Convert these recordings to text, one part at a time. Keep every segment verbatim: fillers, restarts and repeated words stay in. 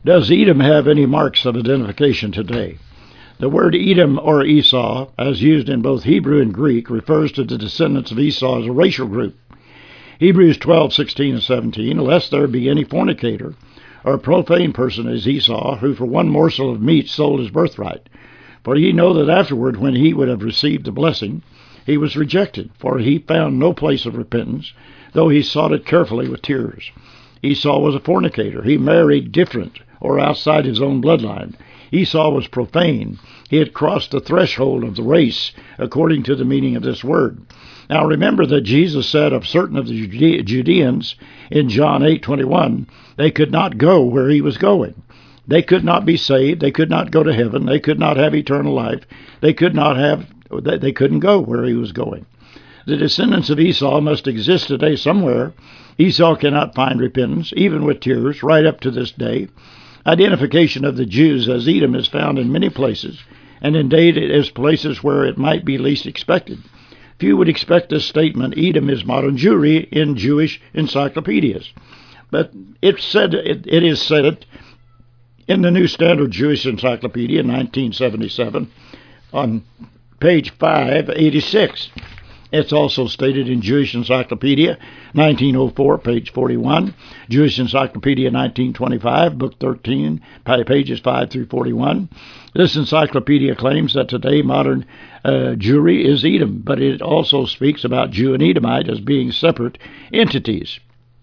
Does Edom have any marks of identification today? The word Edom or Esau, as used in both Hebrew and Greek, refers to the descendants of Esau as a racial group. Hebrews twelve, sixteen, and seventeen, lest there be any fornicator or profane person as Esau, who for one morsel of meat sold his birthright. For ye know that afterward, when he would have received the blessing, he was rejected, for he found no place of repentance, though he sought it carefully with tears. Esau was a fornicator. He married different or outside his own bloodline. Esau was profane. He had crossed the threshold of the race, according to the meaning of this word. Now remember that Jesus said of certain of the Jude- Judeans in John eight twenty-one, they could not go where he was going. They could not be saved. They could not go to heaven. They could not have eternal life. They could not have. They couldn't go where he was going. The descendants of Esau must exist today somewhere. Esau cannot find repentance, even with tears, right up to this day. Identification of the Jews as Edom is found in many places, and indeed it is places where it might be least expected. Few would expect this statement, Edom is modern Jewry, in Jewish encyclopedias. But it said it, it is said in the New Standard Jewish Encyclopedia, nineteen seventy-seven, on page five eighty-six. It's also stated in Jewish Encyclopedia, nineteen oh four, page forty-one, Jewish Encyclopedia, nineteen twenty-five, book thirteen, pages five through forty-one. This encyclopedia claims that today modern uh, Jewry is Edom, but it also speaks about Jew and Edomite as being separate entities.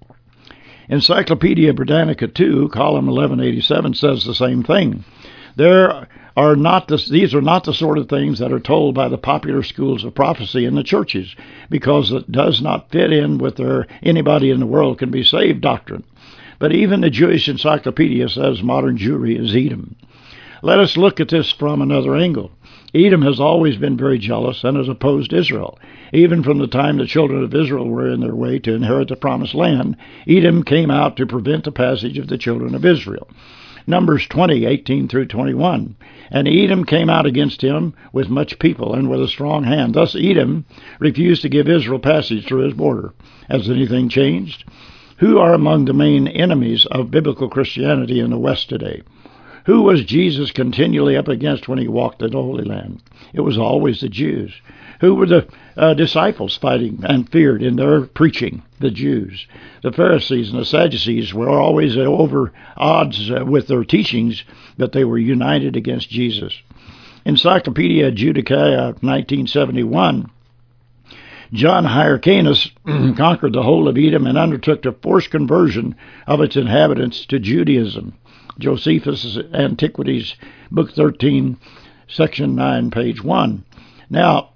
Encyclopedia Britannica two, column eleven eighty-seven, says the same thing. There are not the, these are not the sort of things that are told by the popular schools of prophecy in the churches, because it does not fit in with their anybody in the world can be saved doctrine. But even the Jewish Encyclopedia says modern Jewry is Edom. Let us look at this from another angle. Edom has always been very jealous and has opposed Israel. Even from the time the children of Israel were in their way to inherit the promised land, Edom came out to prevent the passage of the children of Israel. Numbers twenty, eighteen through twenty-one. And Edom came out against him with much people and with a strong hand. Thus Edom refused to give Israel passage through his border. Has anything changed? Who are among the main enemies of biblical Christianity in the West today? Who was Jesus continually up against when he walked in the Holy Land? It was always the Jews. Who were the uh, disciples fighting and feared in their preaching? The Jews. The Pharisees and the Sadducees were always over odds uh, with their teachings, but they were united against Jesus. Encyclopedia Judaica, nineteen seventy-one, John Hyrcanus conquered the whole of Edom and undertook the forced conversion of its inhabitants to Judaism. Josephus' Antiquities, Book thirteen, Section nine, page one. Now,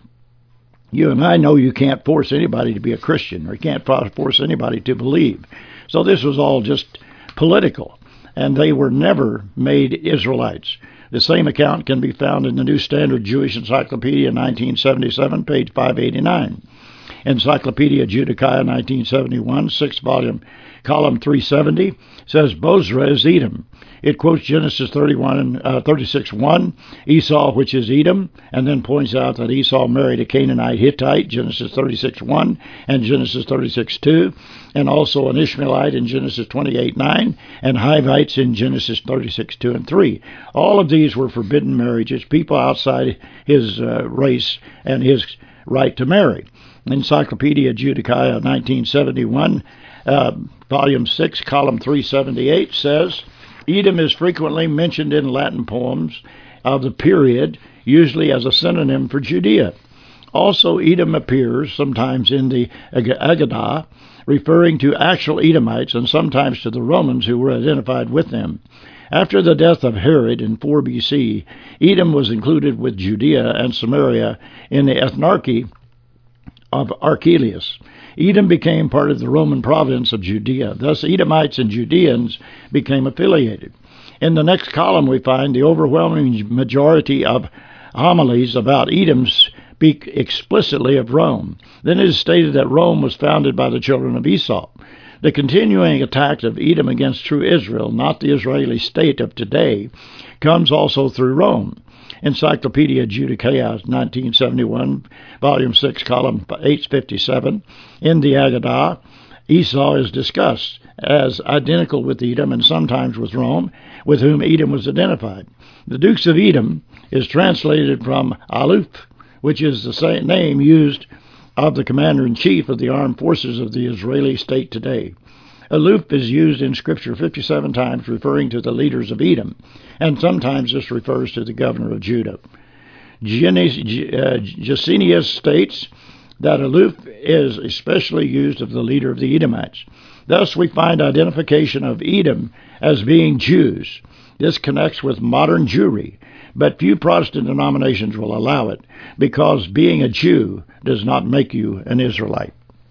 you and I know you can't force anybody to be a Christian, or you can't force anybody to believe. So this was all just political, and they were never made Israelites. The same account can be found in the New Standard Jewish Encyclopedia, nineteen seventy-seven, page five eighty-nine. Encyclopedia Judaica, nineteen seventy-one, sixth volume, column three seventy, says Bozrah is Edom. It quotes Genesis thirty-one, uh, thirty-six one, Esau, which is Edom, and then points out that Esau married a Canaanite Hittite, Genesis thirty-six one, and Genesis thirty-six two, and also an Ishmaelite in Genesis twenty-eight nine, and Hivites in Genesis thirty-six two and three. All of these were forbidden marriages, people outside his uh, race and his right to marry. Encyclopedia Judaica, nineteen seventy-one, uh, volume six, column three seventy-eight, says, Edom is frequently mentioned in Latin poems of the period, usually as a synonym for Judea. Also, Edom appears sometimes in the Agadah, referring to actual Edomites and sometimes to the Romans who were identified with them. After the death of Herod in four B C, Edom was included with Judea and Samaria in the ethnarchy of Archelaus. Edom became part of the Roman province of Judea. Thus, Edomites and Judeans became affiliated. In the next column, we find the overwhelming majority of homilies about Edom speak explicitly of Rome. Then it is stated that Rome was founded by the children of Esau. The continuing attack of Edom against true Israel, not the Israeli state of today, comes also through Rome. Encyclopedia Judaica, nineteen seventy-one, volume six, column eight fifty-seven. In the Agadah, Esau is discussed, as identical with Edom and sometimes with Rome, with whom Edom was identified. The Dukes of Edom is translated from Aluf, which is the same name used of the commander-in-chief of the armed forces of the Israeli state today. Aluf is used in Scripture fifty-seven times, referring to the leaders of Edom, and sometimes this refers to the governor of Judah. Gesenius states that Aluf is especially used of the leader of the Edomites. Thus we find identification of Edom as being Jews. This connects with modern Jewry, but few Protestant denominations will allow it, because being a Jew does not make you an Israelite.